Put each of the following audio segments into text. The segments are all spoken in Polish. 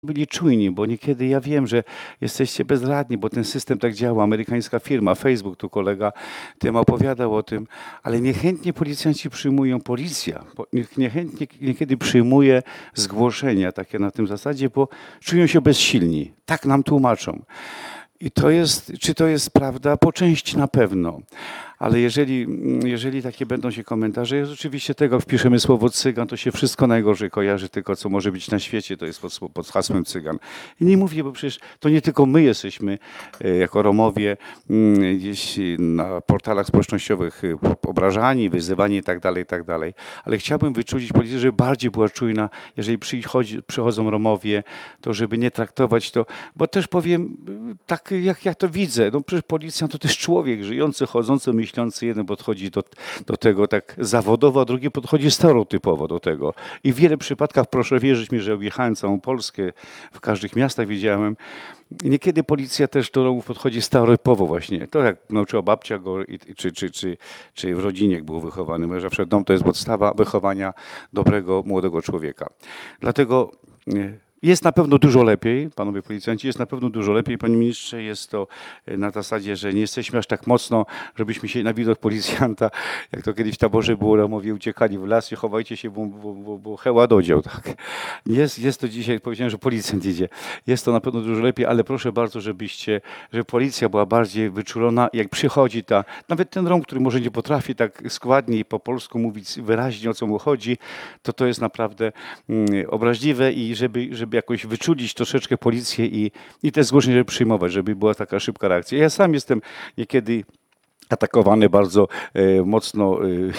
byli czujni, bo niekiedy ja wiem, że jesteście bezradni, bo ten system tak działa. Amerykańska firma, Facebook, tu kolega tym opowiadał o tym, ale niechętnie policjanci przyjmują, policja niechętnie niekiedy przyjmuje zgłoszenia takie na tym zasadzie, bo czują się bezsilni. Tak nam tłumaczą. I czy to jest prawda? Po części na pewno. Ale jeżeli takie będą się komentarze, jest oczywiście tego, wpiszemy słowo cygan, to się wszystko najgorzej kojarzy, tylko co może być na świecie, to jest pod hasłem cygan. I nie mówię, bo przecież to nie tylko my jesteśmy jako Romowie gdzieś na portalach społecznościowych obrażani, wyzywani i tak dalej, ale chciałbym wyczulić policję, żeby bardziej była czujna, jeżeli przychodzą Romowie, to żeby nie traktować to, bo też powiem tak, jak ja to widzę, no przecież policjant to też człowiek żyjący, chodzący, myślący, jeden podchodzi do tego tak zawodowo, a drugi podchodzi stereotypowo do tego. I w wielu przypadkach, proszę wierzyć mi, że objechałem całą Polskę, w każdych miastach widziałem, niekiedy policja też do Romów podchodzi stereotypowo właśnie. To jak nauczyła babcia go, czy w rodzinie jak był wychowany. Bo zawsze dom to jest podstawa wychowania dobrego, młodego człowieka. Dlatego jest na pewno dużo lepiej, panowie policjanci, jest na pewno dużo lepiej. Panie ministrze, jest to na zasadzie, że nie jesteśmy aż tak mocno, żebyśmy się na widok policjanta, jak to kiedyś w taborze było, Romowie uciekali w las i chowajcie się, bo heła dodział. Tak. Jest to dzisiaj, powiedziałem, że policjant idzie. Jest to na pewno dużo lepiej, ale proszę bardzo, żeby policja była bardziej wyczulona. Jak przychodzi nawet ten Rom, który może nie potrafi tak składnie i po polsku mówić wyraźnie, o co mu chodzi, to jest naprawdę obraźliwe i żeby jakoś wyczulić troszeczkę policję i te zgłoszenia, żeby przyjmować, żeby była taka szybka reakcja. Ja sam jestem niekiedy atakowany bardzo mocno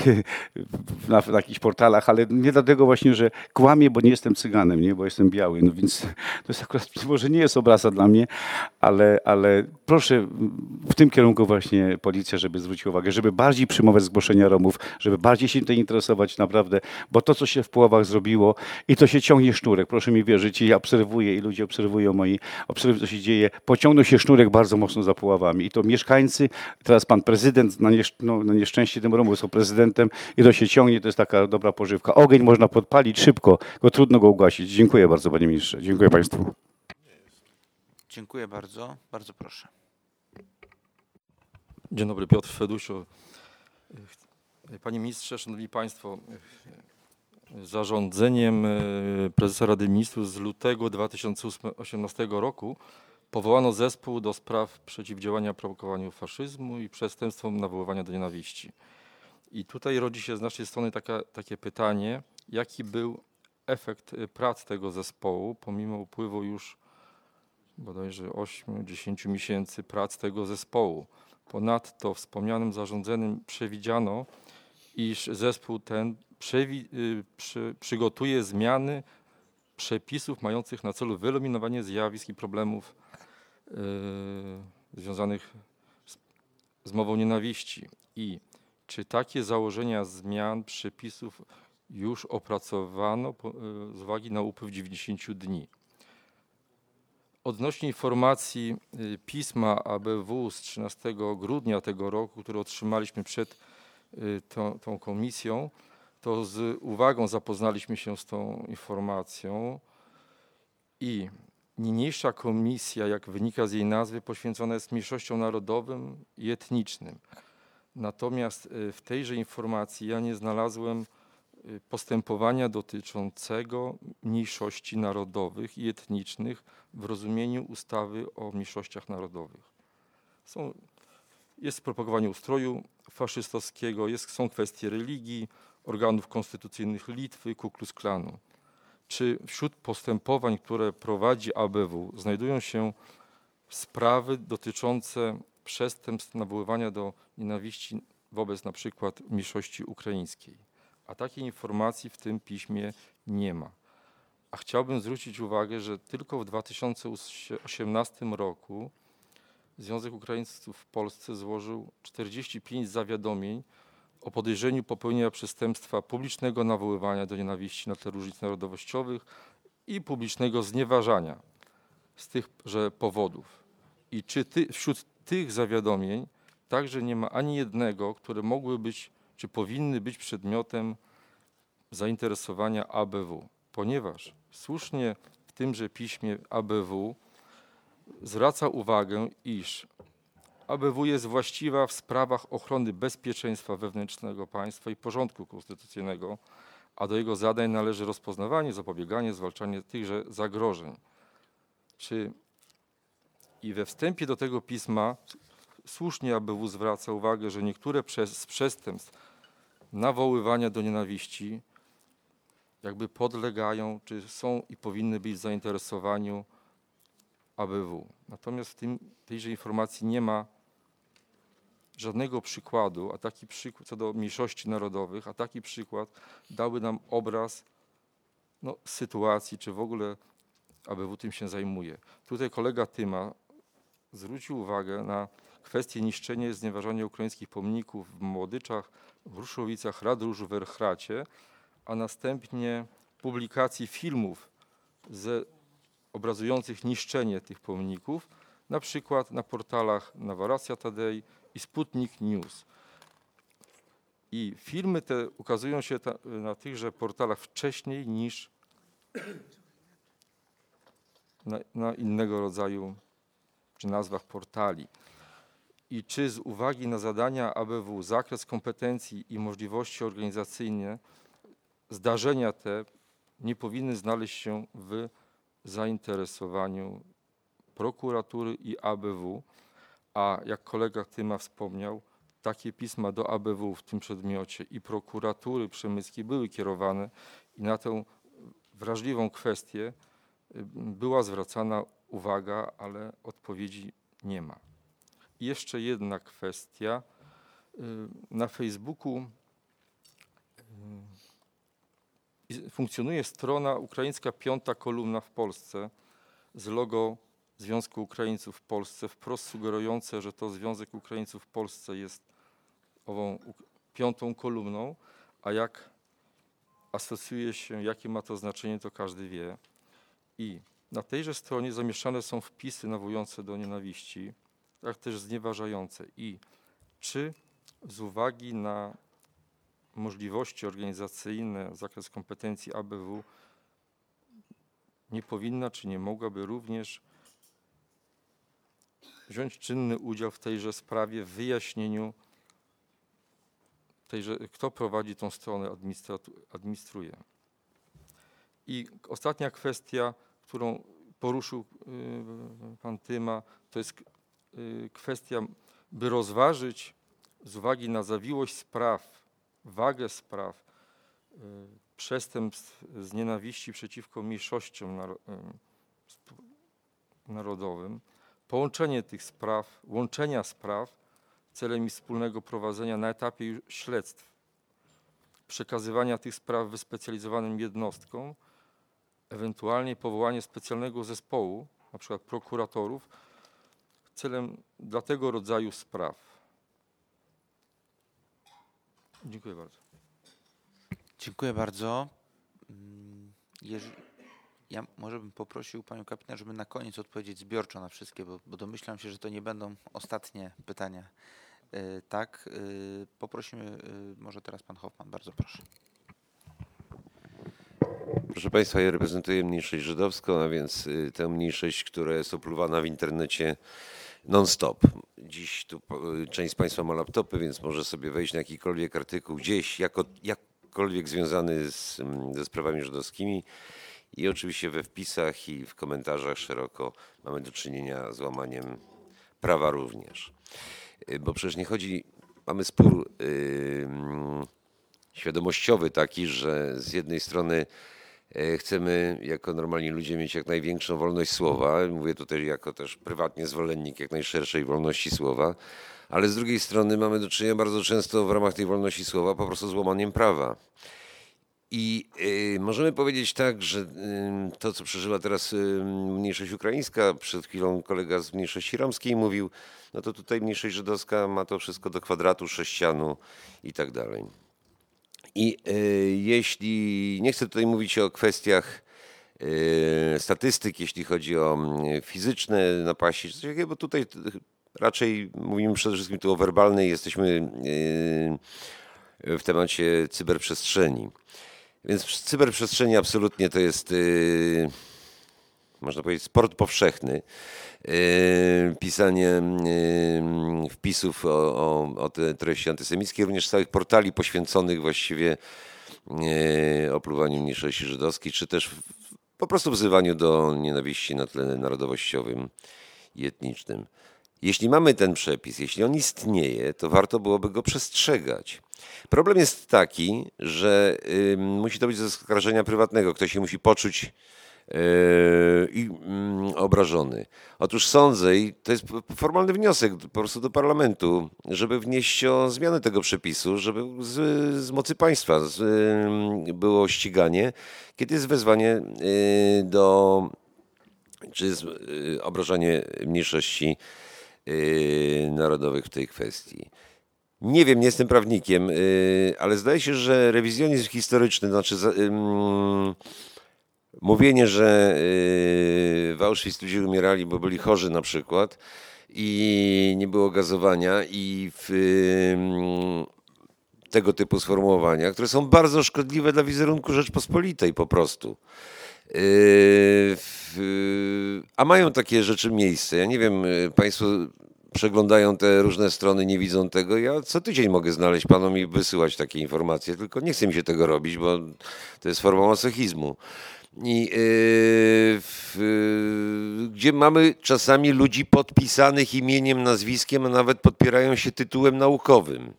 na jakichś portalach, ale nie dlatego właśnie, że kłamię, bo nie jestem cyganem, nie? Bo jestem biały, no więc to jest akurat, może nie jest obraza dla mnie, ale proszę w tym kierunku właśnie policja, żeby zwróciła uwagę, żeby bardziej przyjmować zgłoszenia Romów, żeby bardziej się tym interesować naprawdę, bo to, co się w Puławach zrobiło i to się ciągnie sznurek, proszę mi wierzyć, i ja obserwuję i ludzie obserwują obserwują, co się dzieje, pociągnął się sznurek bardzo mocno za Puławami i to mieszkańcy, teraz pan prezydent na nieszczęście tym Romów są prezydentem i to się ciągnie, to jest taka dobra pożywka. Ogień można podpalić szybko, bo trudno go ugasić. Dziękuję bardzo, panie ministrze. Dziękuję państwu. Dziękuję bardzo. Bardzo proszę. Dzień dobry, Piotr Fedusio. Panie ministrze, szanowni państwo, zarządzeniem prezesa Rady Ministrów z lutego 2018 roku powołano zespół do spraw przeciwdziałania prowokowaniu faszyzmu i przestępstwom nawoływania do nienawiści. I tutaj rodzi się z naszej strony takie pytanie, jaki był efekt prac tego zespołu, pomimo upływu już bodajże 8-10 miesięcy prac tego zespołu. Ponadto wspomnianym zarządzeniem przewidziano, iż zespół ten przygotuje zmiany przepisów mających na celu wyeliminowanie zjawisk i problemów związanych z mową nienawiści. I czy takie założenia zmian przepisów już opracowano z uwagi na upływ 90 dni? Odnośnie informacji pisma ABW z 13 grudnia tego roku, które otrzymaliśmy przed tą komisją, to z uwagą zapoznaliśmy się z tą informacją i niniejsza komisja, jak wynika z jej nazwy, poświęcona jest mniejszościom narodowym i etnicznym. Natomiast w tejże informacji ja nie znalazłem postępowania dotyczącego mniejszości narodowych i etnicznych w rozumieniu ustawy o mniejszościach narodowych. Jest propagowanie ustroju faszystowskiego, są kwestie religii, organów konstytucyjnych Litwy, Ku Klux Klanu. Czy wśród postępowań, które prowadzi ABW, znajdują się sprawy dotyczące przestępstw nawoływania do nienawiści wobec na przykład mniejszości ukraińskiej? A takiej informacji w tym piśmie nie ma. A chciałbym zwrócić uwagę, że tylko w 2018 roku Związek Ukraińców w Polsce złożył 45 zawiadomień o podejrzeniu popełnienia przestępstwa publicznego nawoływania do nienawiści na tle różnic narodowościowych i publicznego znieważania z tychże powodów. I czy wśród tych zawiadomień także nie ma ani jednego, które mogły być, czy powinny być przedmiotem zainteresowania ABW, ponieważ słusznie w tymże piśmie ABW zwraca uwagę, iż ABW jest właściwa w sprawach ochrony bezpieczeństwa wewnętrznego państwa i porządku konstytucyjnego, a do jego zadań należy rozpoznawanie, zapobieganie, zwalczanie tychże zagrożeń. I we wstępie do tego pisma słusznie ABW zwraca uwagę, że niektóre z przestępstw nawoływania do nienawiści jakby podlegają, czy są i powinny być w zainteresowaniu ABW. Natomiast w tejże informacji nie ma żadnego przykładu, a taki przykład co do mniejszości narodowych, a taki przykład dałby nam obraz sytuacji, czy w ogóle ABW tym się zajmuje. Tutaj kolega Tyma zwrócił uwagę na kwestię niszczenia i znieważania ukraińskich pomników w Młodyczach, w Ruszowicach, Radróżu, w Erchracie, a następnie publikacji filmów obrazujących niszczenie tych pomników, na przykład na portalach Noworacja Today i Sputnik News. I filmy te ukazują się na tychże portalach wcześniej niż na innego rodzaju czy nazwach portali. I czy z uwagi na zadania ABW, zakres kompetencji i możliwości organizacyjne, zdarzenia te nie powinny znaleźć się w zainteresowaniu prokuratury i ABW, a jak kolega Tyma wspomniał, takie pisma do ABW w tym przedmiocie i prokuratury przemyskiej były kierowane i na tę wrażliwą kwestię była zwracana uwaga, ale odpowiedzi nie ma. I jeszcze jedna kwestia. Na Facebooku funkcjonuje strona ukraińska Piąta Kolumna w Polsce z logo Związku Ukraińców w Polsce, wprost sugerujące, że to Związek Ukraińców w Polsce jest ową piątą kolumną, a jak asocjuje się, jakie ma to znaczenie, to każdy wie. I na tejże stronie zamieszczane są wpisy nawołujące do nienawiści, jak też znieważające. I czy z uwagi na możliwości organizacyjne, zakres kompetencji ABW nie powinna, czy nie mogłaby również wziąć czynny udział w tejże sprawie, w wyjaśnieniu kto prowadzi tą stronę, administruje. I ostatnia kwestia, którą poruszył pan Tyma, to jest kwestia, by rozważyć z uwagi na zawiłość spraw, wagę spraw, przestępstw z nienawiści przeciwko mniejszościom narodowym, połączenie tych spraw, łączenia spraw celem ich wspólnego prowadzenia na etapie już śledztw, przekazywania tych spraw wyspecjalizowanym jednostkom, ewentualnie powołanie specjalnego zespołu, na przykład prokuratorów, celem dla tego rodzaju spraw. Dziękuję bardzo. Dziękuję bardzo. Ja może bym poprosił panią kapitan, żeby na koniec odpowiedzieć zbiorczo na wszystkie, bo domyślam się, że to nie będą ostatnie pytania. Tak, poprosimy, może teraz pan Hoffman, bardzo proszę. Proszę Państwa, ja reprezentuję mniejszość żydowską, a więc tę mniejszość, która jest opluwana w internecie non-stop. Dziś tu część z Państwa ma laptopy, więc może sobie wejść na jakikolwiek artykuł gdzieś, jakkolwiek związany ze sprawami żydowskimi. I oczywiście we wpisach i w komentarzach szeroko mamy do czynienia z łamaniem prawa również. Bo przecież nie chodzi, mamy spór świadomościowy taki, że z jednej strony chcemy jako normalni ludzie mieć jak największą wolność słowa, mówię tutaj jako też prywatnie zwolennik jak najszerszej wolności słowa, ale z drugiej strony mamy do czynienia bardzo często w ramach tej wolności słowa po prostu z łamaniem prawa. I możemy powiedzieć tak, że to, co przeżyła teraz mniejszość ukraińska, przed chwilą kolega z mniejszości romskiej mówił, no to tutaj mniejszość żydowska ma to wszystko do kwadratu, sześcianu i tak dalej. I jeśli, nie chcę tutaj mówić o kwestiach statystyk, jeśli chodzi o fizyczne napaści, czy coś takiego, bo tutaj raczej mówimy przede wszystkim tu o werbalnej, jesteśmy w temacie cyberprzestrzeni. Więc cyberprzestrzeni absolutnie to jest można powiedzieć, sport powszechny. Pisanie wpisów o te treści antysemickie, również całych portali poświęconych właściwie opluwaniu mniejszości żydowskiej, czy też po prostu wzywaniu do nienawiści na tle narodowościowym i etnicznym. Jeśli mamy ten przepis, jeśli on istnieje, to warto byłoby go przestrzegać. Problem jest taki, że musi to być z oskarżenia prywatnego. Ktoś się musi poczuć obrażony. Otóż sądzę, i to jest formalny wniosek po prostu do parlamentu, żeby wnieść o zmianę tego przepisu, żeby z mocy państwa było ściganie, kiedy jest wezwanie czy obrażanie mniejszości narodowych w tej kwestii. Nie wiem, nie jestem prawnikiem, ale zdaje się, że rewizjonizm historyczny, znaczy mówienie, że w Auschwitz ludzie umierali, bo byli chorzy na przykład i nie było gazowania i tego typu sformułowania, które są bardzo szkodliwe dla wizerunku Rzeczpospolitej po prostu. A mają takie rzeczy miejsce. Ja nie wiem, państwo przeglądają te różne strony, nie widzą tego. Ja co tydzień mogę znaleźć panom i wysyłać takie informacje, tylko nie chce mi się tego robić, bo to jest forma masochizmu. I gdzie mamy czasami ludzi podpisanych imieniem, nazwiskiem, a nawet podpierają się tytułem naukowym.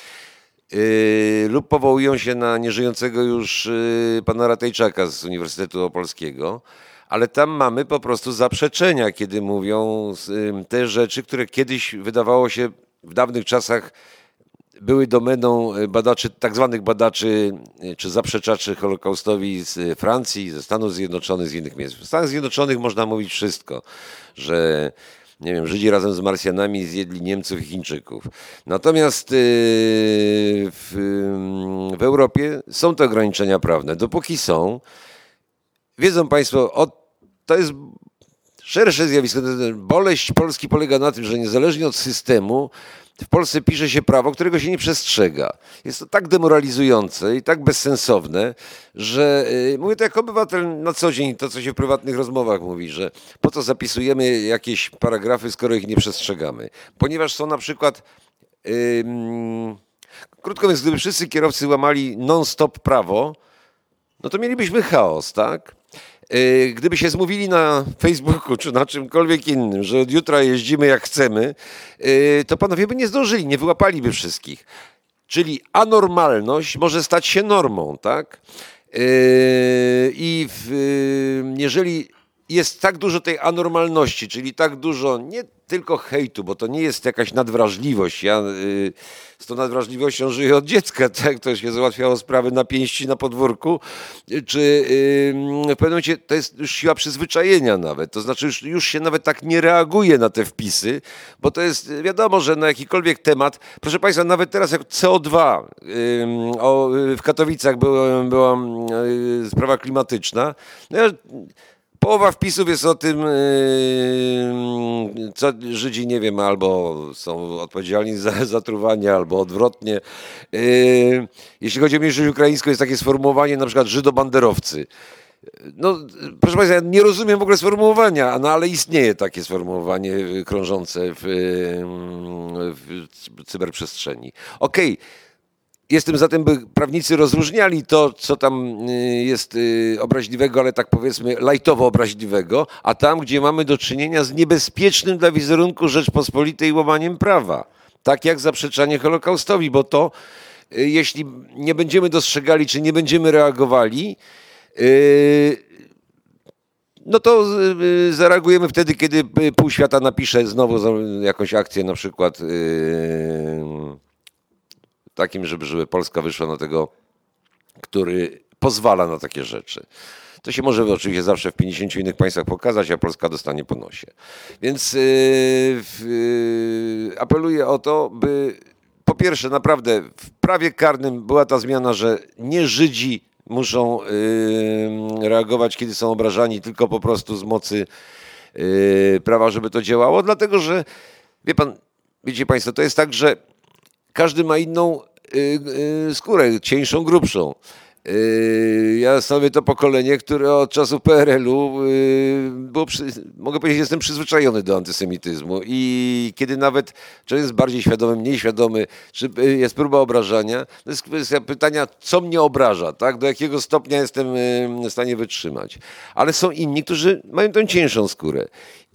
Lub powołują się na nieżyjącego już pana Ratajczaka z Uniwersytetu Opolskiego, ale tam mamy po prostu zaprzeczenia, kiedy mówią te rzeczy, które kiedyś wydawało się w dawnych czasach były domeną badaczy, tak zwanych badaczy czy zaprzeczaczy Holokaustowi z Francji, ze Stanów Zjednoczonych, z innych miejsc. W Stanach Zjednoczonych można mówić wszystko, że nie wiem, Żydzi razem z Marsjanami zjedli Niemców i Chińczyków. Natomiast w Europie są te ograniczenia prawne. Dopóki są, wiedzą państwo, to jest szersze zjawisko. Boleść Polski polega na tym, że niezależnie od systemu w Polsce pisze się prawo, którego się nie przestrzega. Jest to tak demoralizujące i tak bezsensowne, że mówię to jako obywatel na co dzień, to co się w prywatnych rozmowach mówi, że po co zapisujemy jakieś paragrafy, skoro ich nie przestrzegamy. Ponieważ są na przykład, krótko mówiąc, gdyby wszyscy kierowcy łamali non-stop prawo, no to mielibyśmy chaos, tak? Gdyby się zmówili na Facebooku czy na czymkolwiek innym, że od jutra jeździmy jak chcemy, to panowie by nie zdążyli, nie wyłapaliby wszystkich. Czyli anormalność może stać się normą, tak? I jeżeli jest tak dużo tej anormalności, czyli tak dużo nie tylko hejtu, bo to nie jest jakaś nadwrażliwość. Ja z tą nadwrażliwością żyję od dziecka, tak? To się załatwiało sprawy na pięści na podwórku, czy w pewnym momencie to jest już siła przyzwyczajenia nawet. To znaczy już się nawet tak nie reaguje na te wpisy, bo to jest wiadomo, że na jakikolwiek temat, proszę państwa, nawet teraz jak CO2, w Katowicach była sprawa klimatyczna, no ja, połowa wpisów jest o tym, co Żydzi, nie wiem, albo są odpowiedzialni za zatruwanie, albo odwrotnie. Jeśli chodzi o mniejszość ukraińską, jest takie sformułowanie, na przykład żydobanderowcy. No, proszę państwa, ja nie rozumiem w ogóle sformułowania, no ale istnieje takie sformułowanie krążące w cyberprzestrzeni. Okej. Jestem za tym, by prawnicy rozróżniali to, co tam jest obraźliwego, ale tak powiedzmy lajtowo obraźliwego, a tam, gdzie mamy do czynienia z niebezpiecznym dla wizerunku Rzeczpospolitej łamaniem prawa. Tak jak zaprzeczanie Holokaustowi, bo to jeśli nie będziemy dostrzegali, czy nie będziemy reagowali, no to zareagujemy wtedy, kiedy pół świata napisze znowu jakąś akcję, na przykład takim, żeby Polska wyszła na tego, który pozwala na takie rzeczy. To się może oczywiście zawsze w 50 innych państwach pokazać, a Polska dostanie po nosie. Więc apeluję o to, by po pierwsze naprawdę w prawie karnym była ta zmiana, że nie Żydzi muszą reagować, kiedy są obrażani, tylko po prostu z mocy prawa, żeby to działało, dlatego że wiecie państwo, to jest tak, że każdy ma inną skórę, cieńszą, grubszą. Ja stanowię to pokolenie, które od czasów PRL-u było, mogę powiedzieć, jestem przyzwyczajony do antysemityzmu i kiedy nawet człowiek jest bardziej świadomy, mniej świadomy, czy jest próba obrażania, to jest kwestia pytania, co mnie obraża, tak? Do jakiego stopnia jestem w stanie wytrzymać. Ale są inni, którzy mają tę cieńszą skórę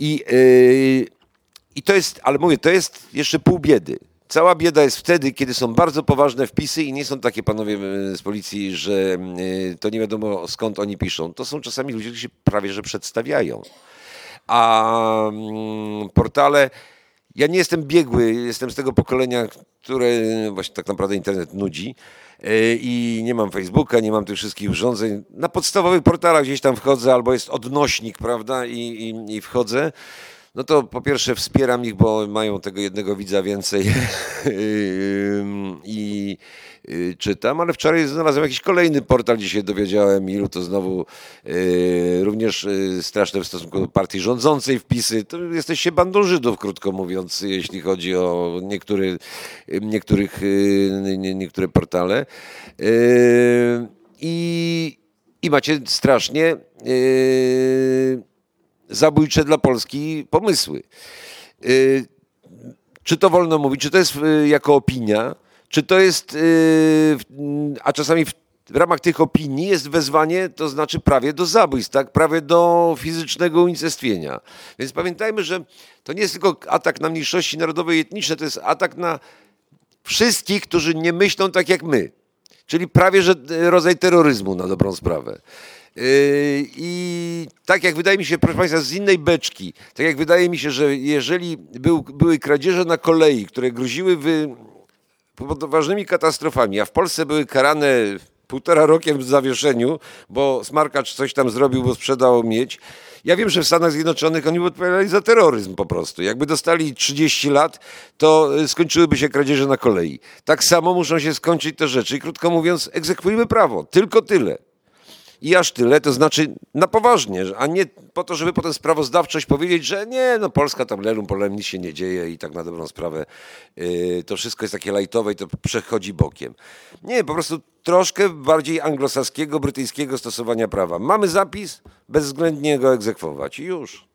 i to jest, ale mówię, to jest jeszcze pół biedy. Cała bieda jest wtedy, kiedy są bardzo poważne wpisy i nie są takie panowie z policji, że to nie wiadomo skąd oni piszą. To są czasami ludzie, którzy się prawie że przedstawiają. A portale, ja nie jestem biegły, jestem z tego pokolenia, które właśnie tak naprawdę internet nudzi i nie mam Facebooka, nie mam tych wszystkich urządzeń. Na podstawowych portalach gdzieś tam wchodzę albo jest odnośnik, prawda, i wchodzę. No to po pierwsze wspieram ich, bo mają tego jednego widza więcej i czytam, ale wczoraj znalazłem jakiś kolejny portal, gdzie się dowiedziałem, ilu to znowu również straszne w stosunku do partii rządzącej wpisy. To jesteście bandą Żydów, krótko mówiąc, jeśli chodzi o niektóre portale. I macie strasznie zabójcze dla Polski pomysły. Czy to wolno mówić, czy to jest jako opinia, czy to jest, a czasami w ramach tych opinii jest wezwanie, to znaczy prawie do zabójstw, tak? Prawie do fizycznego unicestwienia. Więc pamiętajmy, że to nie jest tylko atak na mniejszości narodowe i etniczne, to jest atak na wszystkich, którzy nie myślą tak jak my. Czyli prawie że rodzaj terroryzmu na dobrą sprawę. I tak jak wydaje mi się, proszę Państwa, z innej beczki, tak jak wydaje mi się, że jeżeli były kradzieże na kolei, które groziły poważnymi katastrofami, a w Polsce były karane 1,5 rokiem w zawieszeniu, bo smarkacz coś tam zrobił, bo sprzedał miedź. Ja wiem, że w Stanach Zjednoczonych oni by odpowiadali za terroryzm po prostu. Jakby dostali 30 lat, to skończyłyby się kradzieże na kolei. Tak samo muszą się skończyć te rzeczy. I krótko mówiąc, egzekwujmy prawo. Tylko tyle. I aż tyle, to znaczy na poważnie, a nie po to, żeby potem sprawozdawczość powiedzieć, że nie, no Polska tam lelum polem, nic się nie dzieje i tak na dobrą sprawę to wszystko jest takie lajtowe i to przechodzi bokiem. Nie, po prostu troszkę bardziej anglosaskiego, brytyjskiego stosowania prawa. Mamy zapis, bezwzględnie go egzekwować i już.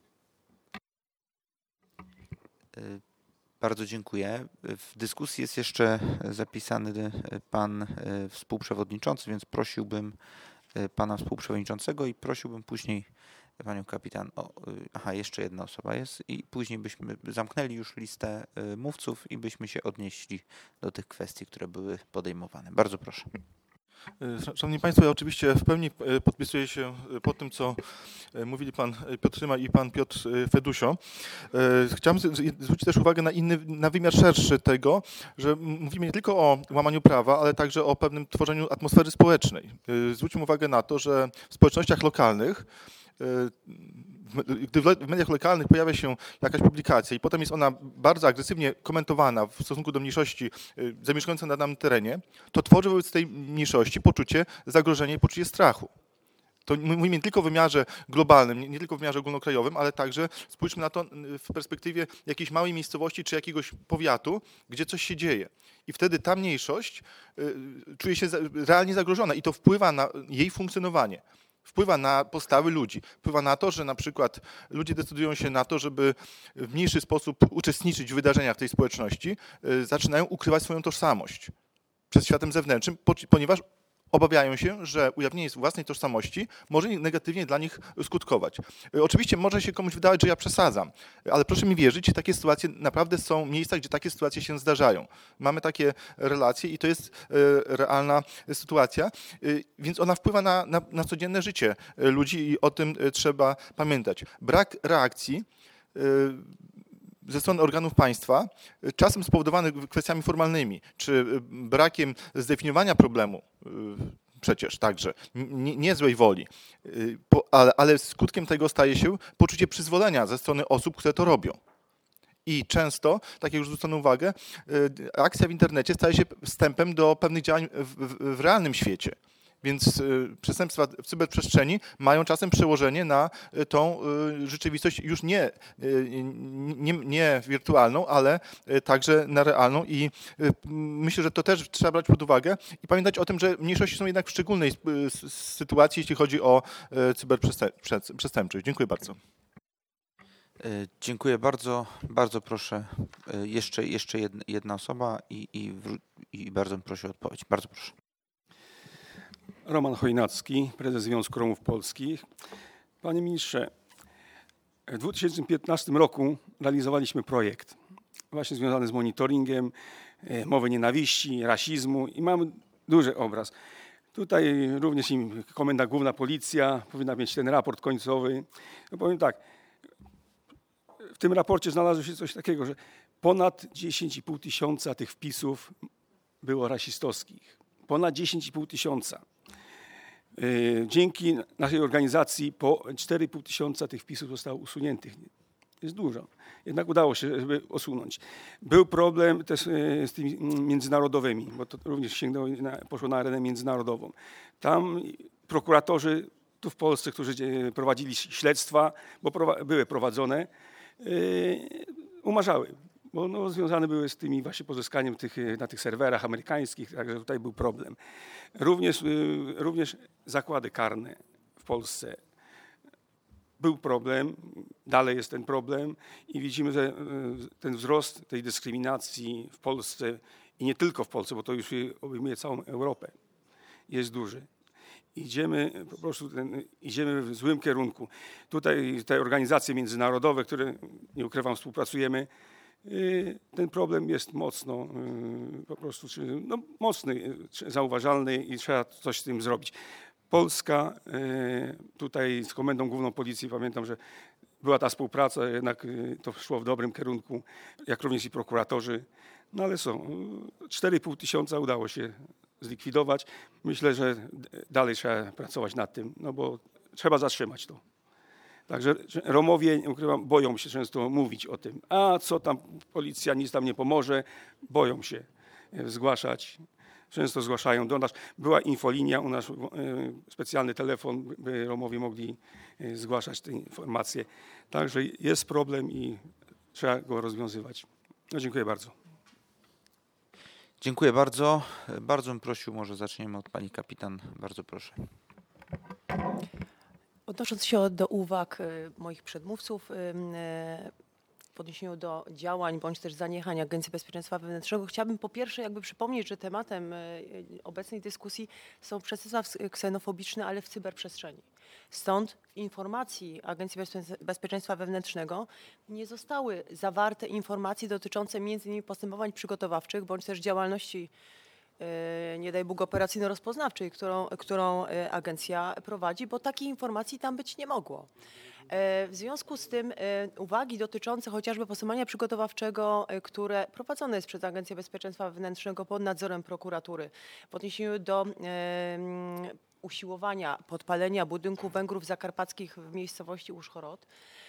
Bardzo dziękuję. W dyskusji jest jeszcze zapisany pan współprzewodniczący, więc prosiłbym pana współprzewodniczącego i prosiłbym później panią kapitan. Jeszcze jedna osoba jest i później byśmy zamknęli już listę mówców i byśmy się odnieśli do tych kwestii, które były podejmowane. Bardzo proszę. Szanowni Państwo, ja oczywiście w pełni podpisuję się pod tym, co mówili pan Piotr Ryma i pan Piotr Fedusio. Chciałem zwrócić też uwagę na wymiar szerszy tego, że mówimy nie tylko o łamaniu prawa, ale także o pewnym tworzeniu atmosfery społecznej. Zwróćmy uwagę na to, że w społecznościach lokalnych, gdy w mediach lokalnych pojawia się jakaś publikacja i potem jest ona bardzo agresywnie komentowana w stosunku do mniejszości zamieszkującej na danym terenie, to tworzy wobec tej mniejszości poczucie zagrożenia i poczucie strachu. To mówimy nie tylko w wymiarze globalnym, nie tylko w wymiarze ogólnokrajowym, ale także spójrzmy na to w perspektywie jakiejś małej miejscowości czy jakiegoś powiatu, gdzie coś się dzieje. I wtedy ta mniejszość czuje się realnie zagrożona i to wpływa na jej funkcjonowanie. Wpływa na postawy ludzi, wpływa na to, że na przykład ludzie decydują się na to, żeby w mniejszy sposób uczestniczyć w wydarzeniach tej społeczności, zaczynają ukrywać swoją tożsamość przed światem zewnętrznym, ponieważ obawiają się, że ujawnienie własnej tożsamości może negatywnie dla nich skutkować. Oczywiście może się komuś wydawać, że ja przesadzam, ale proszę mi wierzyć, takie sytuacje naprawdę są miejsca, gdzie takie sytuacje się zdarzają. Mamy takie relacje i to jest realna sytuacja, więc ona wpływa na codzienne życie ludzi i o tym trzeba pamiętać. Brak reakcji ze strony organów państwa, czasem spowodowany kwestiami formalnymi, czy brakiem zdefiniowania problemu, przecież także, nie złej woli, ale skutkiem tego staje się poczucie przyzwolenia ze strony osób, które to robią. I często, tak jak już zwrócono uwagę, akcja w internecie staje się wstępem do pewnych działań w realnym świecie. Więc przestępstwa w cyberprzestrzeni mają czasem przełożenie na tą rzeczywistość już nie wirtualną, ale także na realną i myślę, że to też trzeba brać pod uwagę i pamiętać o tym, że mniejszości są jednak w szczególnej sytuacji, jeśli chodzi o cyberprzestępczość. Dziękuję bardzo. Dziękuję bardzo. Bardzo proszę, jeszcze jedna osoba i bardzo bym prosił o odpowiedź. Bardzo proszę. Roman Chojnacki, prezes Związku Romów Polskich. Panie ministrze, w 2015 roku realizowaliśmy projekt właśnie związany z monitoringiem mowy nienawiści, rasizmu i mamy duży obraz. Tutaj również Komenda Główna Policja powinna mieć ten raport końcowy. No powiem tak, w tym raporcie znalazło się coś takiego, że ponad 10,5 tysiąca tych wpisów było rasistowskich. Ponad 10,5 tysiąca. Dzięki naszej organizacji po 4,5 tysiąca tych wpisów zostało usuniętych. Jest dużo. Jednak udało się, żeby usunąć. Był problem też z tymi międzynarodowymi, bo to również poszło na arenę międzynarodową. Tam prokuratorzy tu w Polsce, którzy prowadzili śledztwa, bo były prowadzone, umarzały, bo związane były z tymi właśnie pozyskaniem na tych serwerach amerykańskich, także tutaj był problem. Również zakłady karne w Polsce. Był problem, dalej jest ten problem i widzimy, że ten wzrost tej dyskryminacji w Polsce i nie tylko w Polsce, bo to już obejmuje całą Europę, jest duży. Idziemy w złym kierunku. Tutaj te organizacje międzynarodowe, które, nie ukrywam, współpracujemy, ten problem jest mocno, mocny, zauważalny i trzeba coś z tym zrobić. Polska tutaj z Komendą Główną Policji, pamiętam, że była ta współpraca, jednak to szło w dobrym kierunku, jak również i prokuratorzy, no ale 4,5 tysiąca udało się zlikwidować. Myślę, że dalej trzeba pracować nad tym, no bo trzeba zatrzymać to. Także Romowie, nie ukrywam, boją się często mówić o tym. A co tam, policja nic tam nie pomoże, boją się zgłaszać. Często zgłaszają do nas. Była infolinia u nas, specjalny telefon, by Romowie mogli zgłaszać te informacje. Także jest problem i trzeba go rozwiązywać. No, dziękuję bardzo. Dziękuję bardzo. Bardzo bym prosił, może zaczniemy od pani kapitan. Bardzo proszę. Odnosząc się do uwag moich przedmówców, w odniesieniu do działań bądź też zaniechań Agencji Bezpieczeństwa Wewnętrznego, chciałabym po pierwsze przypomnieć, że tematem obecnej dyskusji są przestępstwa ksenofobiczne, ale w cyberprzestrzeni. Stąd w informacji Agencji Bezpieczeństwa Wewnętrznego nie zostały zawarte informacje dotyczące m.in. postępowań przygotowawczych bądź też działalności, nie daj Bóg, operacyjno-rozpoznawczej, którą agencja prowadzi, bo takiej informacji tam być nie mogło. W związku z tym uwagi dotyczące chociażby postępowania przygotowawczego, które prowadzone jest przez Agencję Bezpieczeństwa Wewnętrznego pod nadzorem prokuratury w odniesieniu do usiłowania podpalenia budynku Węgrów Zakarpackich w miejscowości Uszchorod,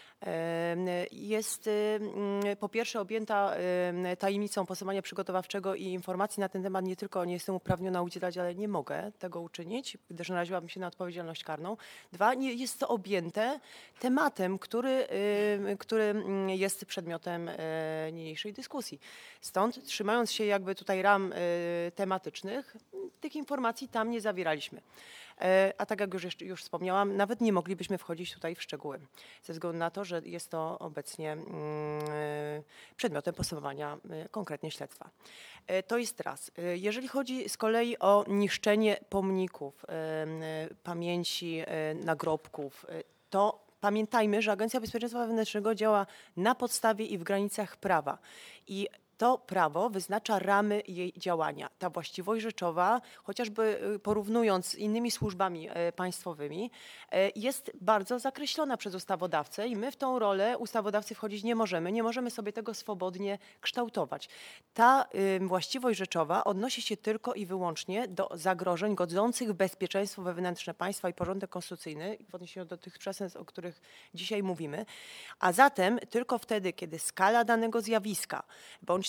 jest po pierwsze objęta tajemnicą postępowania przygotowawczego i informacji na ten temat nie tylko nie jestem uprawniona udzielać, ale nie mogę tego uczynić, gdyż naraziłabym się na odpowiedzialność karną. Dwa, nie jest to objęte tematem, który jest przedmiotem niniejszej dyskusji. Stąd, trzymając się tutaj ram tematycznych, tych informacji tam nie zawieraliśmy. A tak jak już wspomniałam, nawet nie moglibyśmy wchodzić tutaj w szczegóły, ze względu na to, że jest to obecnie przedmiotem postępowania, konkretnie śledztwa. To jest raz. Jeżeli chodzi z kolei o niszczenie pomników, pamięci, nagrobków, to pamiętajmy, że Agencja Bezpieczeństwa Wewnętrznego działa na podstawie i w granicach prawa. I to prawo wyznacza ramy jej działania. Ta właściwość rzeczowa, chociażby porównując z innymi służbami państwowymi, jest bardzo zakreślona przez ustawodawcę i my w tą rolę ustawodawcy wchodzić nie możemy. Nie możemy sobie tego swobodnie kształtować. Ta właściwość rzeczowa odnosi się tylko i wyłącznie do zagrożeń godzących w bezpieczeństwo wewnętrzne państwa i porządek konstytucyjny w odniesieniu do tych przestępstw, o których dzisiaj mówimy. A zatem tylko wtedy, kiedy skala danego zjawiska bądź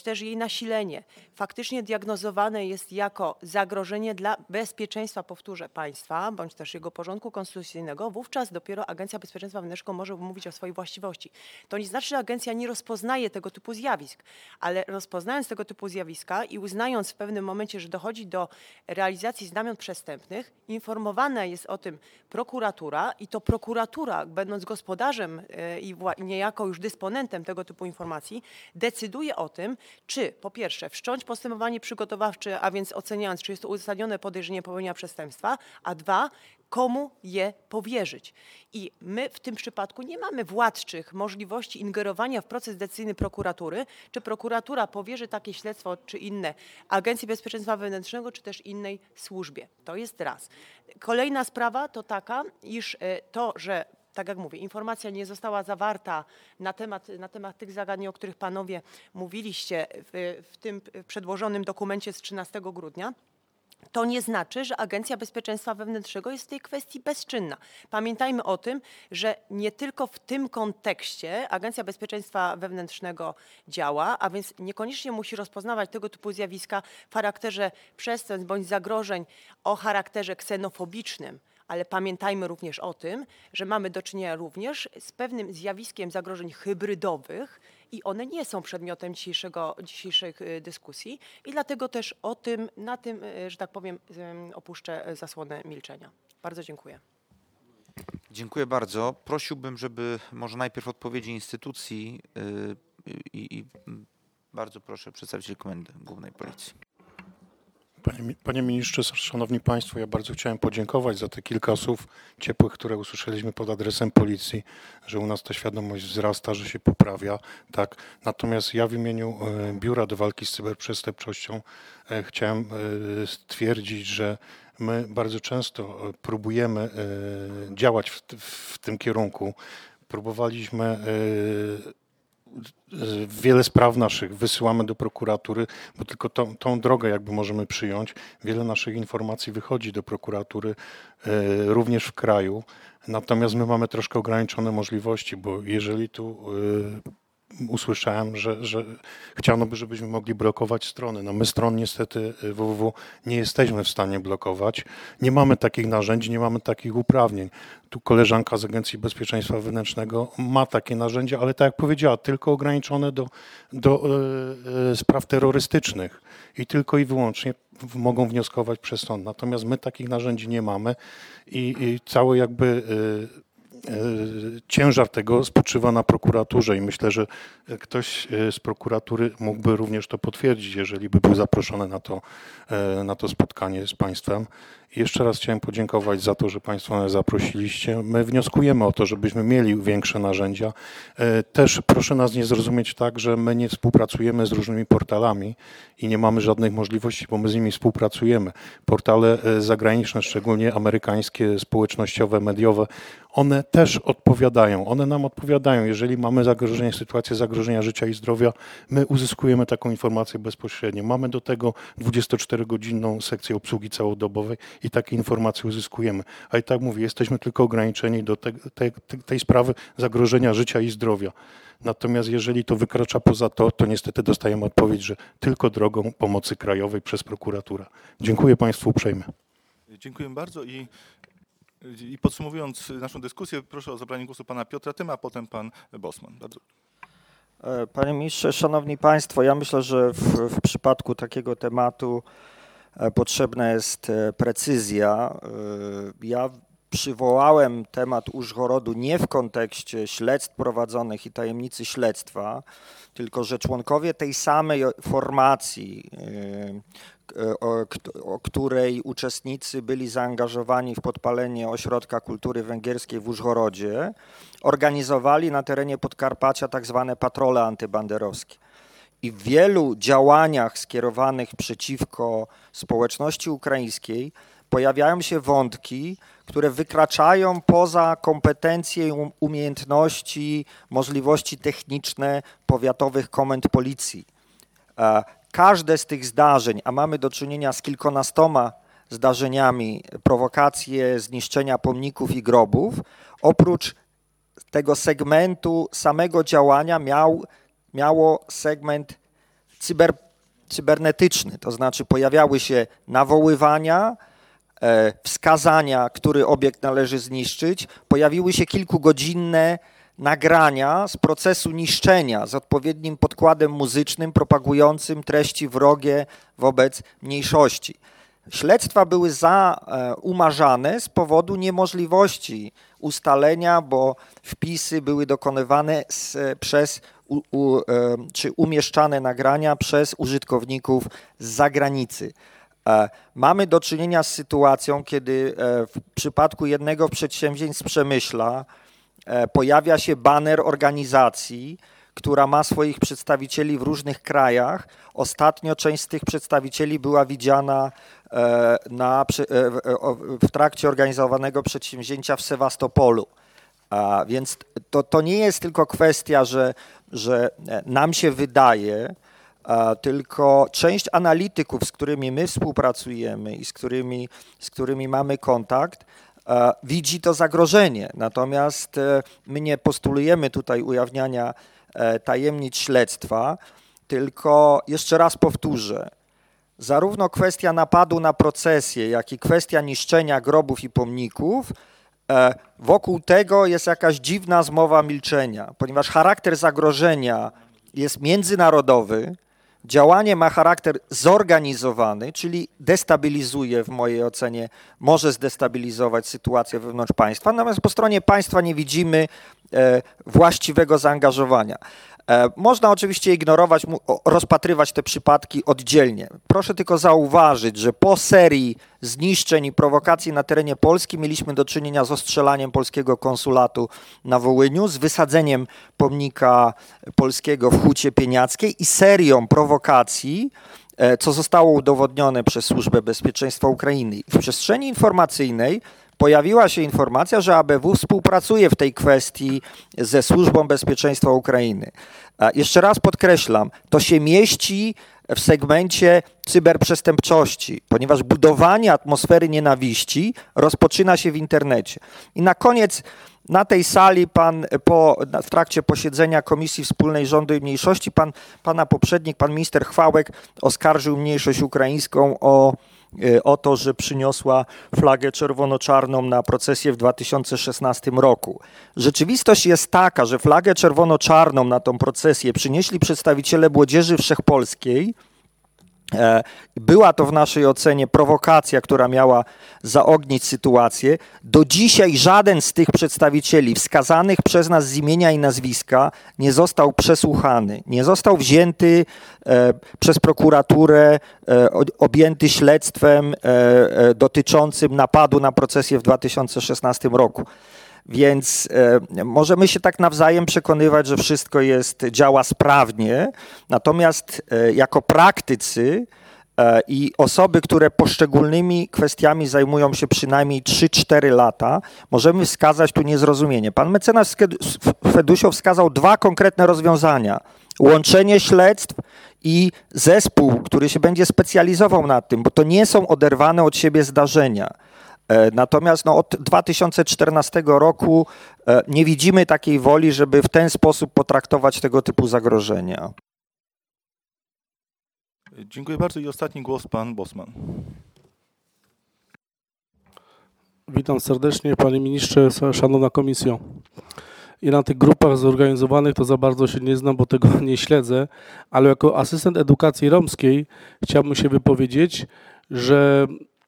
też jej nasilenie faktycznie diagnozowane jest jako zagrożenie dla bezpieczeństwa, powtórzę, państwa, bądź też jego porządku konstytucyjnego, wówczas dopiero Agencja Bezpieczeństwa Wewnętrznego może mówić o swojej właściwości. To nie znaczy, że agencja nie rozpoznaje tego typu zjawisk, ale rozpoznając tego typu zjawiska i uznając w pewnym momencie, że dochodzi do realizacji znamion przestępnych, informowana jest o tym prokuratura i to prokuratura, będąc gospodarzem i niejako już dysponentem tego typu informacji, decyduje o tym, czy po pierwsze wszcząć postępowanie przygotowawcze, a więc oceniając, czy jest to uzasadnione podejrzenie popełnienia przestępstwa, a dwa, komu je powierzyć. I my w tym przypadku nie mamy władczych możliwości ingerowania w proces decyzyjny prokuratury, czy prokuratura powierzy takie śledztwo czy inne Agencji Bezpieczeństwa Wewnętrznego, czy też innej służbie. To jest raz. Kolejna sprawa to taka, iż to, że tak jak mówię, informacja nie została zawarta na temat tych zagadnień, o których panowie mówiliście w tym przedłożonym dokumencie z 13 grudnia. To nie znaczy, że Agencja Bezpieczeństwa Wewnętrznego jest w tej kwestii bezczynna. Pamiętajmy o tym, że nie tylko w tym kontekście Agencja Bezpieczeństwa Wewnętrznego działa, a więc niekoniecznie musi rozpoznawać tego typu zjawiska w charakterze przestępstw bądź zagrożeń o charakterze ksenofobicznym. Ale pamiętajmy również o tym, że mamy do czynienia również z pewnym zjawiskiem zagrożeń hybrydowych i one nie są przedmiotem dzisiejszych dyskusji i dlatego też na tym, że tak powiem, opuszczę zasłonę milczenia. Bardzo dziękuję. Dziękuję bardzo. Prosiłbym, żeby może najpierw odpowiedzi instytucji i bardzo proszę przedstawiciel Komendy Głównej Policji. Panie ministrze, szanowni państwo, ja bardzo chciałem podziękować za te kilka słów ciepłych, które usłyszeliśmy pod adresem policji, że u nas ta świadomość wzrasta, że się poprawia, tak. Natomiast ja w imieniu Biura do Walki z Cyberprzestępczością chciałem stwierdzić, że my bardzo często próbujemy działać w tym kierunku. Próbowaliśmy wiele spraw naszych wysyłamy do prokuratury, bo tylko tą drogę jakby możemy przyjąć. Wiele naszych informacji wychodzi do prokuratury również w kraju. Natomiast my mamy troszkę ograniczone możliwości, bo jeżeli tu usłyszałem, że chciano by, żebyśmy mogli blokować strony. No my stron niestety www nie jesteśmy w stanie blokować. Nie mamy takich narzędzi, nie mamy takich uprawnień. Tu koleżanka z Agencji Bezpieczeństwa Wewnętrznego ma takie narzędzia, ale tak jak powiedziała, tylko ograniczone do spraw terrorystycznych i tylko i wyłącznie mogą wnioskować przez sąd. Natomiast my takich narzędzi nie mamy i cały jakby ciężar tego spoczywa na prokuraturze i myślę, że ktoś z prokuratury mógłby również to potwierdzić, jeżeli by był zaproszony na to spotkanie z państwem. I jeszcze raz chciałem podziękować za to, że państwo nas zaprosiliście. My wnioskujemy o to, żebyśmy mieli większe narzędzia. Też proszę nas nie zrozumieć tak, że my nie współpracujemy z różnymi portalami i nie mamy żadnych możliwości, bo my z nimi współpracujemy. Portale zagraniczne, szczególnie amerykańskie, społecznościowe, mediowe, one też odpowiadają. One nam odpowiadają. Jeżeli mamy zagrożenie, sytuację zagrożenia życia i zdrowia, my uzyskujemy taką informację bezpośrednio. Mamy do tego 24-godzinną sekcję obsługi całodobowej i takie informacje uzyskujemy. A i tak mówię, jesteśmy tylko ograniczeni do tej sprawy zagrożenia życia i zdrowia. Natomiast jeżeli to wykracza poza to niestety dostajemy odpowiedź, że tylko drogą pomocy krajowej przez prokuraturę. Dziękuję państwu uprzejmie. Dziękuję bardzo i podsumowując naszą dyskusję, proszę o zabranie głosu pana Piotra Tyma, a potem pan Bosman. Bardzo. Panie ministrze, szanowni państwo, ja myślę, że w przypadku takiego tematu potrzebna jest precyzja. Ja przywołałem temat Użhorodu nie w kontekście śledztw prowadzonych i tajemnicy śledztwa, tylko że członkowie tej samej formacji, o której uczestnicy byli zaangażowani w podpalenie ośrodka kultury węgierskiej w Użhorodzie, organizowali na terenie Podkarpacia tak zwane patrole antybanderowskie. I w wielu działaniach skierowanych przeciwko społeczności ukraińskiej pojawiają się wątki, które wykraczają poza kompetencje, umiejętności, możliwości techniczne powiatowych komend policji. Każde z tych zdarzeń, a mamy do czynienia z kilkunastoma zdarzeniami, prowokacje, zniszczenia pomników i grobów, oprócz tego segmentu samego działania miało segment cybernetyczny, to znaczy pojawiały się nawoływania, wskazania, który obiekt należy zniszczyć, pojawiły się kilkugodzinne nagrania z procesu niszczenia z odpowiednim podkładem muzycznym propagującym treści wrogie wobec mniejszości. Śledztwa były umarzane z powodu niemożliwości ustalenia, bo wpisy były dokonywane czy umieszczane nagrania przez użytkowników z zagranicy. Mamy do czynienia z sytuacją, kiedy w przypadku jednego przedsięwzięć z Przemyśla pojawia się baner organizacji, która ma swoich przedstawicieli w różnych krajach. Ostatnio część z tych przedstawicieli była widziana w trakcie organizowanego przedsięwzięcia w Sewastopolu. Więc to nie jest tylko kwestia, że nam się wydaje, tylko część analityków, z którymi my współpracujemy i z którymi mamy kontakt, widzi to zagrożenie. Natomiast my nie postulujemy tutaj ujawniania tajemnic śledztwa, tylko jeszcze raz powtórzę, zarówno kwestia napadu na procesję, jak i kwestia niszczenia grobów i pomników, wokół tego jest jakaś dziwna zmowa milczenia, ponieważ charakter zagrożenia jest międzynarodowy, działanie ma charakter zorganizowany, czyli destabilizuje w mojej ocenie, może zdestabilizować sytuację wewnątrz państwa, natomiast po stronie państwa nie widzimy właściwego zaangażowania. Można oczywiście ignorować, rozpatrywać te przypadki oddzielnie. Proszę tylko zauważyć, że po serii zniszczeń i prowokacji na terenie Polski mieliśmy do czynienia z ostrzelaniem polskiego konsulatu na Wołyniu, z wysadzeniem pomnika polskiego w Hucie Pieniackiej i serią prowokacji, co zostało udowodnione przez Służbę Bezpieczeństwa Ukrainy. W przestrzeni informacyjnej pojawiła się informacja, że ABW współpracuje w tej kwestii ze Służbą Bezpieczeństwa Ukrainy. Jeszcze raz podkreślam, to się mieści w segmencie cyberprzestępczości, ponieważ budowanie atmosfery nienawiści rozpoczyna się w internecie. I na koniec na tej sali w trakcie posiedzenia Komisji Wspólnej Rządu i Mniejszości pana poprzednik, pan minister Chwałek oskarżył mniejszość ukraińską o to, że przyniosła flagę czerwono-czarną na procesję w 2016 roku. Rzeczywistość jest taka, że flagę czerwono-czarną na tą procesję przynieśli przedstawiciele Młodzieży Wszechpolskiej. Była to w naszej ocenie prowokacja, która miała zaognić sytuację. Do dzisiaj żaden z tych przedstawicieli wskazanych przez nas z imienia i nazwiska nie został przesłuchany, nie został wzięty przez prokuraturę, objęty śledztwem dotyczącym napadu na procesję w 2016 roku. Więc możemy się tak nawzajem przekonywać, że wszystko działa sprawnie, natomiast jako praktycy i osoby, które poszczególnymi kwestiami zajmują się przynajmniej 3-4 lata, możemy wskazać tu niezrozumienie. Pan mecenas Fedusiow wskazał 2 konkretne rozwiązania. Łączenie śledztw i zespół, który się będzie specjalizował nad tym, bo to nie są oderwane od siebie zdarzenia. Natomiast od 2014 roku nie widzimy takiej woli, żeby w ten sposób potraktować tego typu zagrożenia. Dziękuję bardzo i ostatni głos pan Bosman. Witam serdecznie, panie ministrze, szanowna komisjo. I na tych grupach zorganizowanych to za bardzo się nie znam, bo tego nie śledzę, ale jako asystent edukacji romskiej chciałbym się wypowiedzieć, że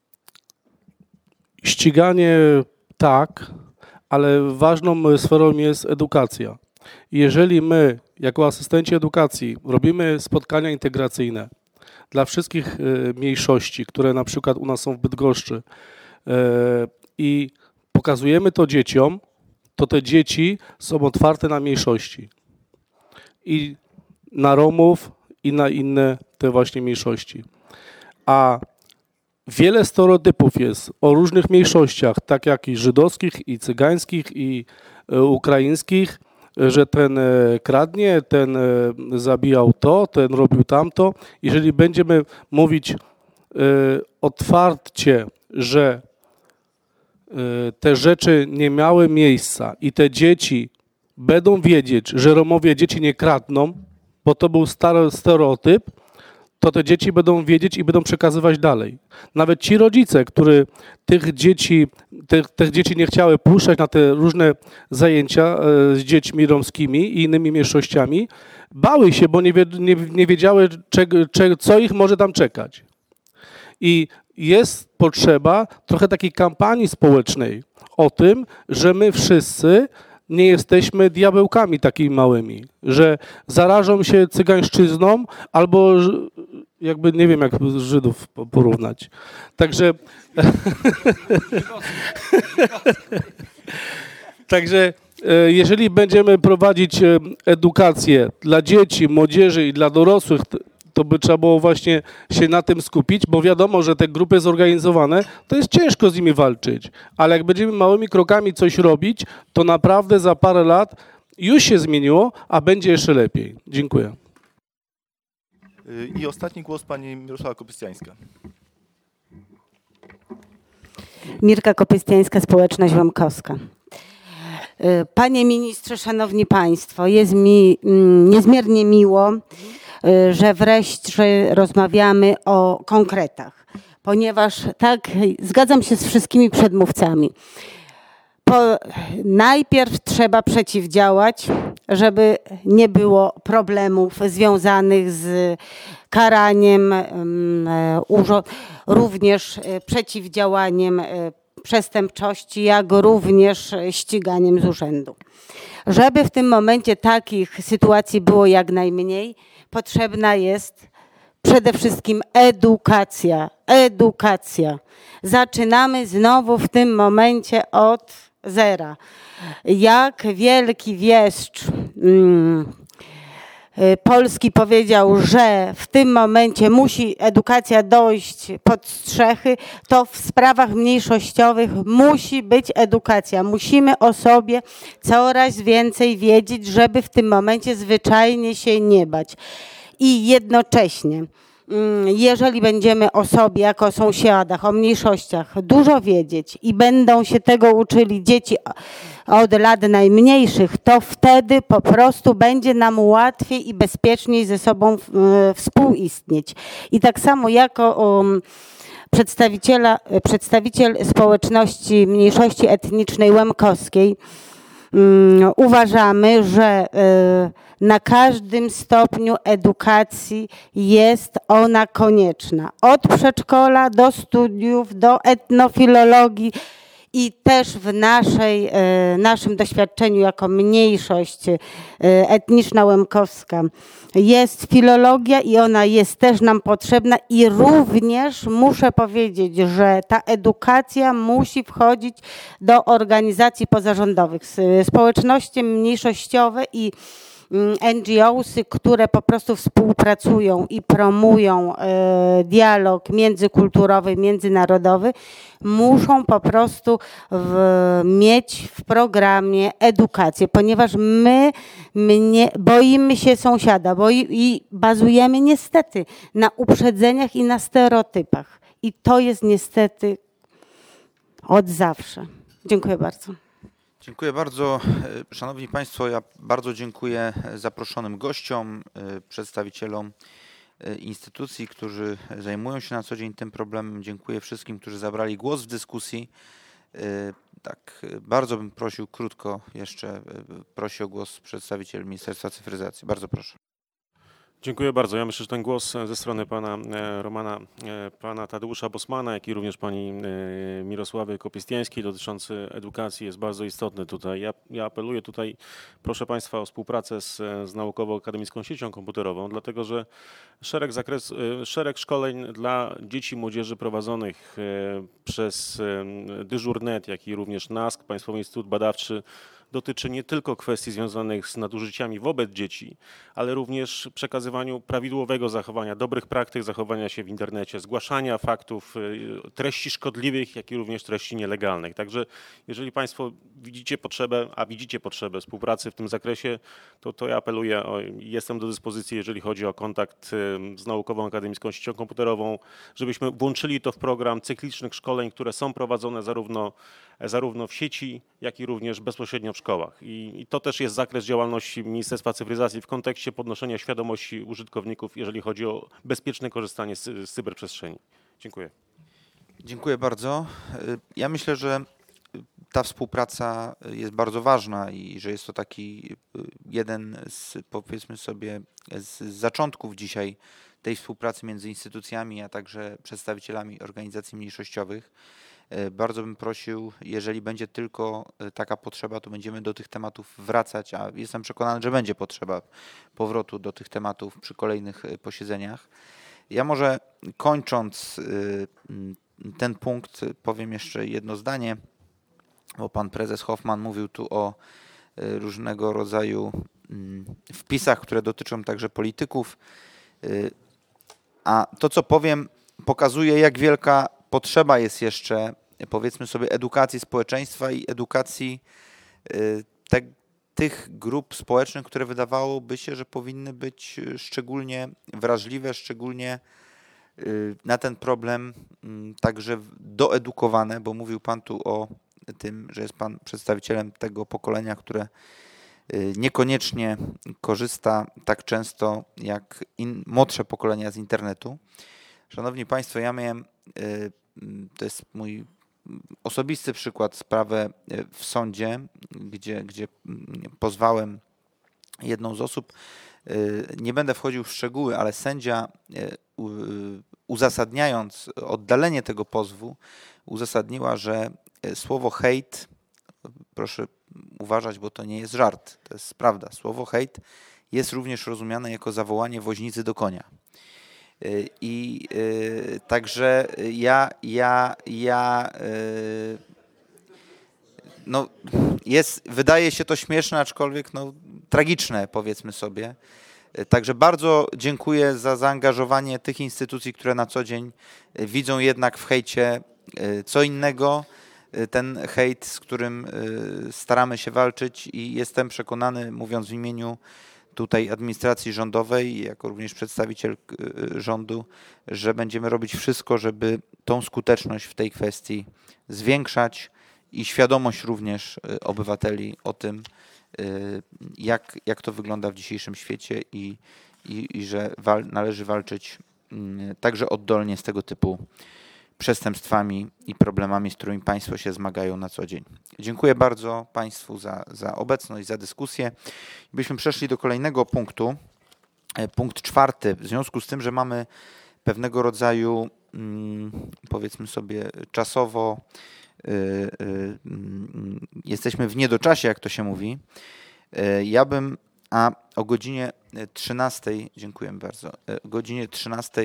ściganie tak, ale ważną sferą jest edukacja. Jeżeli my, jako asystenci edukacji, robimy spotkania integracyjne dla wszystkich mniejszości, które na przykład u nas są w Bydgoszczy i pokazujemy to dzieciom, to te dzieci są otwarte na mniejszości. I na Romów, i na inne te właśnie mniejszości. A wiele stereotypów jest o różnych mniejszościach, tak jak i żydowskich, i cygańskich, i ukraińskich, że ten kradnie, ten zabijał to, ten robił tamto. Jeżeli będziemy mówić otwarcie, że te rzeczy nie miały miejsca i te dzieci będą wiedzieć, że Romowie dzieci nie kradną, bo to był stary stereotyp, to te dzieci będą wiedzieć i będą przekazywać dalej. Nawet ci rodzice, którzy tych dzieci nie chciały puszczać na te różne zajęcia z dziećmi romskimi i innymi mniejszościami, bały się, bo nie wiedziały, co ich może tam czekać. I jest potrzeba trochę takiej kampanii społecznej o tym, że my wszyscy nie jesteśmy diabełkami takimi małymi, że zarażą się cygańszczyzną albo jakby nie wiem jak Żydów porównać. Także Także jeżeli będziemy prowadzić edukację dla dzieci, młodzieży i dla dorosłych, to by trzeba było właśnie się na tym skupić, bo wiadomo, że te grupy zorganizowane, to jest ciężko z nimi walczyć, ale jak będziemy małymi krokami coś robić, to naprawdę za parę lat już się zmieniło, a będzie jeszcze lepiej. Dziękuję. I ostatni głos pani Mirosława Kopystiańska. Mirka Kopystiańska, Społeczność Łemkowska. Panie ministrze, szanowni państwo, jest mi niezmiernie miło, że wreszcie rozmawiamy o konkretach, ponieważ tak, zgadzam się z wszystkimi przedmówcami. Najpierw trzeba przeciwdziałać, żeby nie było problemów związanych z karaniem, również przeciwdziałaniem przestępczości, jak również ściganiem z urzędu. Żeby w tym momencie takich sytuacji było jak najmniej, potrzebna jest przede wszystkim edukacja. Edukacja. Zaczynamy znowu w tym momencie od zera. Jak wielki wieszcz polski powiedział, że w tym momencie musi edukacja dojść pod strzechy, to w sprawach mniejszościowych musi być edukacja. Musimy o sobie coraz więcej wiedzieć, żeby w tym momencie zwyczajnie się nie bać. I jednocześnie, jeżeli będziemy o sobie jako o sąsiadach, o mniejszościach dużo wiedzieć i będą się tego uczyli dzieci od lat najmniejszych, to wtedy po prostu będzie nam łatwiej i bezpieczniej ze sobą współistnieć. I tak samo jako przedstawiciel społeczności mniejszości etnicznej łemkowskiej uważamy, że na każdym stopniu edukacji jest ona konieczna. Od przedszkola do studiów, do etnofilologii i też w naszym doświadczeniu jako mniejszość etniczna łemkowska jest filologia i ona jest też nam potrzebna i również muszę powiedzieć, że ta edukacja musi wchodzić do organizacji pozarządowych. Społeczności mniejszościowe i NGO-sy, które po prostu współpracują i promują dialog międzykulturowy, międzynarodowy, muszą po prostu mieć w programie edukację, ponieważ my boimy się sąsiada i bazujemy niestety na uprzedzeniach i na stereotypach. I to jest niestety od zawsze. Dziękuję bardzo. Dziękuję bardzo. Szanowni Państwo, ja bardzo dziękuję zaproszonym gościom, przedstawicielom instytucji, którzy zajmują się na co dzień tym problemem. Dziękuję wszystkim, którzy zabrali głos w dyskusji. Tak, bardzo bym prosił krótko jeszcze, prosi o głos przedstawiciel Ministerstwa Cyfryzacji. Bardzo proszę. Dziękuję bardzo. Ja myślę, że ten głos ze strony pana Romana, pana Tadeusza Bosmana, jak i również pani Mirosławy Kopystiańskiej dotyczący edukacji jest bardzo istotny tutaj. Ja apeluję tutaj, proszę państwa, o współpracę z Naukowo-Akademicką Siecią Komputerową, dlatego że szereg szkoleń dla dzieci i młodzieży prowadzonych przez Dyżur.net, jak i również NASK, Państwowy Instytut Badawczy, dotyczy nie tylko kwestii związanych z nadużyciami wobec dzieci, ale również przekazywaniu prawidłowego zachowania, dobrych praktyk zachowania się w internecie, zgłaszania faktów, treści szkodliwych, jak i również treści nielegalnych. Także jeżeli Państwo widzicie potrzebę współpracy w tym zakresie, to ja apeluję, jestem do dyspozycji, jeżeli chodzi o kontakt z Naukową Akademicką Siecią Komputerową, żebyśmy włączyli to w program cyklicznych szkoleń, które są prowadzone zarówno w sieci, jak i również bezpośrednio w szkołach. I to też jest zakres działalności Ministerstwa Cyfryzacji w kontekście podnoszenia świadomości użytkowników, jeżeli chodzi o bezpieczne korzystanie z cyberprzestrzeni. Dziękuję. Dziękuję bardzo. Ja myślę, że ta współpraca jest bardzo ważna i że jest to taki jeden z, powiedzmy sobie, z zaczątków dzisiaj tej współpracy między instytucjami, a także przedstawicielami organizacji mniejszościowych. Bardzo bym prosił, jeżeli będzie tylko taka potrzeba, to będziemy do tych tematów wracać, a jestem przekonany, że będzie potrzeba powrotu do tych tematów przy kolejnych posiedzeniach. Ja może kończąc ten punkt powiem jeszcze jedno zdanie, bo pan prezes Hoffman mówił tu o różnego rodzaju wpisach, które dotyczą także polityków, a to, co powiem, pokazuje, jak wielka potrzeba jest jeszcze, powiedzmy sobie, edukacji społeczeństwa i edukacji tych grup społecznych, które wydawałoby się, że powinny być szczególnie wrażliwe, szczególnie na ten problem także doedukowane, bo mówił pan tu o tym, że jest pan przedstawicielem tego pokolenia, które niekoniecznie korzysta tak często jak młodsze pokolenia z internetu. Szanowni Państwo, ja miałem, to jest mój osobisty przykład, sprawę w sądzie, gdzie pozwałem jedną z osób. Nie będę wchodził w szczegóły, ale sędzia, uzasadniając oddalenie tego pozwu, uzasadniła, że słowo hejt, proszę uważać, bo to nie jest żart, to jest prawda, słowo hejt jest również rozumiane jako zawołanie woźnicy do konia. I także no wydaje się to śmieszne, aczkolwiek no, tragiczne, powiedzmy sobie. Także bardzo dziękuję za zaangażowanie tych instytucji, które na co dzień widzą jednak w hejcie co innego. Ten hejt, z którym staramy się walczyć i jestem przekonany, mówiąc w imieniu tutaj administracji rządowej, jako również przedstawiciel rządu, że będziemy robić wszystko, żeby tą skuteczność w tej kwestii zwiększać i świadomość również obywateli o tym, jak to wygląda w dzisiejszym świecie i że należy walczyć także oddolnie z tego typu przestępstwami i problemami, z którymi Państwo się zmagają na co dzień. Dziękuję bardzo Państwu za obecność, za dyskusję. Byśmy przeszli do kolejnego punktu, punkt 4. W związku z tym, że mamy pewnego rodzaju, powiedzmy sobie, czasowo, jesteśmy w niedoczasie, jak to się mówi, ja bym, a o godzinie 13, dziękuję bardzo, o godzinie 13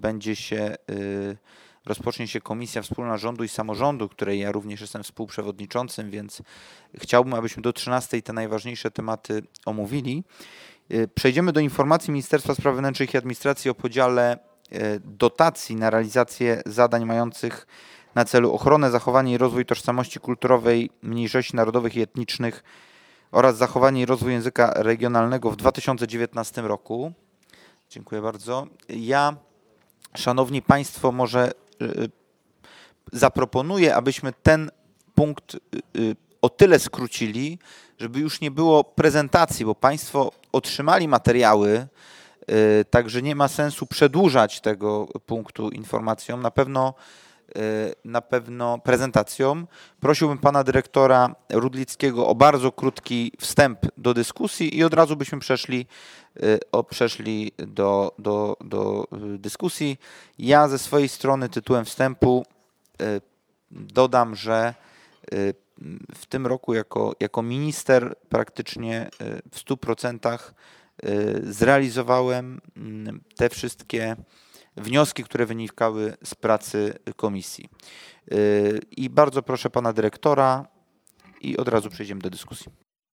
rozpocznie się Komisja Wspólna Rządu i Samorządu, której ja również jestem współprzewodniczącym, więc chciałbym, abyśmy do 13 te najważniejsze tematy omówili. Przejdziemy do informacji Ministerstwa Spraw Wewnętrznych i Administracji o podziale dotacji na realizację zadań mających na celu ochronę, zachowanie i rozwój tożsamości kulturowej mniejszości narodowych i etnicznych oraz zachowanie i rozwój języka regionalnego w 2019 roku. Dziękuję bardzo. Ja, Szanowni Państwo, może zaproponuję, abyśmy ten punkt o tyle skrócili, żeby już nie było prezentacji, bo Państwo otrzymali materiały, także nie ma sensu przedłużać tego punktu informacją, na pewno prezentacją. Prosiłbym pana dyrektora Rudlickiego o bardzo krótki wstęp do dyskusji i od razu byśmy przeszli do dyskusji. Ja ze swojej strony tytułem wstępu dodam, że w tym roku jako minister praktycznie w 100% zrealizowałem te wszystkie wnioski, które wynikały z pracy komisji. I bardzo proszę pana dyrektora i od razu przejdziemy do dyskusji.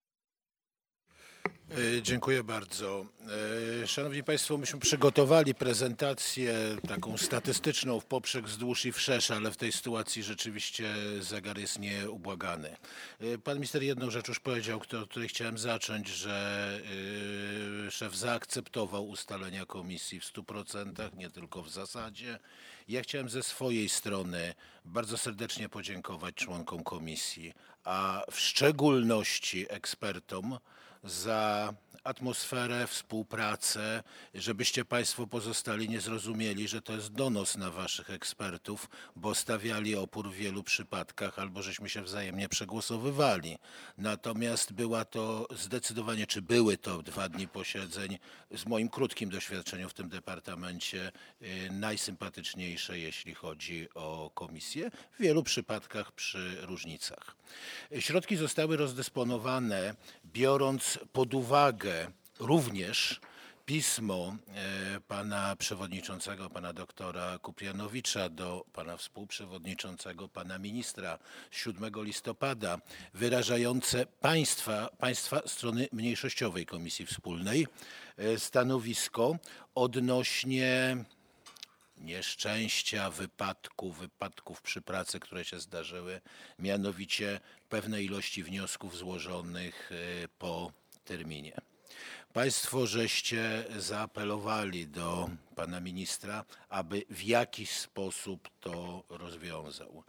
Dziękuję bardzo. Szanowni Państwo, myśmy przygotowali prezentację taką statystyczną w poprzek, wzdłuż i wszerz, ale w tej sytuacji rzeczywiście zegar jest nieubłagany. Pan minister jedną rzecz już powiedział, od której chciałem zacząć, że szef zaakceptował ustalenia komisji w 100%, nie tylko w zasadzie. Ja chciałem ze swojej strony bardzo serdecznie podziękować członkom komisji, a w szczególności ekspertom za atmosferę, współpracę, żebyście Państwo pozostali nie zrozumieli, że to jest donos na Waszych ekspertów, bo stawiali opór w wielu przypadkach albo żeśmy się wzajemnie przegłosowywali. Natomiast była to zdecydowanie, czy były to 2 dni posiedzeń z moim krótkim doświadczeniem w tym departamencie najsympatyczniejsze, jeśli chodzi o komisję, w wielu przypadkach przy różnicach. Środki zostały rozdysponowane, biorąc pod uwagę również pismo pana przewodniczącego, pana doktora Kuprianowicza do pana współprzewodniczącego, pana ministra z 7 listopada, wyrażające państwa strony mniejszościowej Komisji Wspólnej stanowisko odnośnie nieszczęścia, wypadków przy pracy, które się zdarzyły, mianowicie pewnej ilości wniosków złożonych po terminie. Państwo żeście zaapelowali do pana ministra, aby w jakiś sposób to rozwiązał.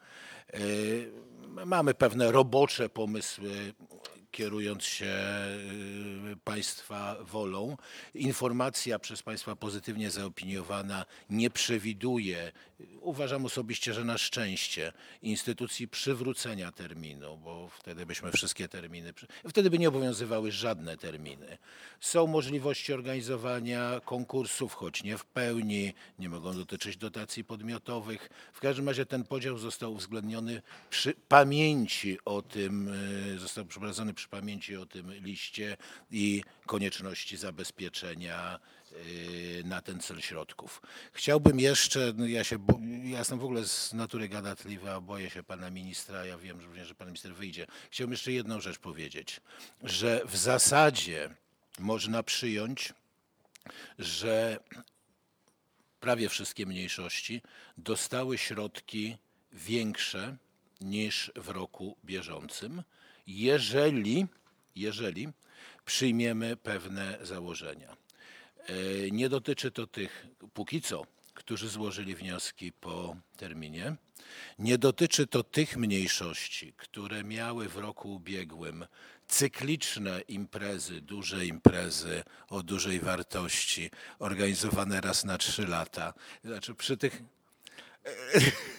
Mamy pewne robocze pomysły, kierując się Państwa wolą. Informacja przez Państwa pozytywnie zaopiniowana nie przewiduje, uważam osobiście, że na szczęście, instytucji przywrócenia terminu, bo wtedy byśmy wszystkie terminy, wtedy by nie obowiązywały żadne terminy. Są możliwości organizowania konkursów, choć nie w pełni, nie mogą dotyczyć dotacji podmiotowych. W każdym razie ten podział został uwzględniony przy pamięci o tym, został przeprowadzony przy pamięci o tym liście i konieczności zabezpieczenia na ten cel środków. Chciałbym jeszcze, ja jestem w ogóle z natury gadatliwy, a boję się pana ministra, ja wiem również, że pan minister wyjdzie. Chciałbym jeszcze jedną rzecz powiedzieć, że w zasadzie można przyjąć, że prawie wszystkie mniejszości dostały środki większe niż w roku bieżącym, jeżeli przyjmiemy pewne założenia. Nie dotyczy to tych, póki co, którzy złożyli wnioski po terminie. Nie dotyczy to tych mniejszości, które miały w roku ubiegłym cykliczne imprezy, duże imprezy o dużej wartości, organizowane raz na 3 lata. Znaczy przy tych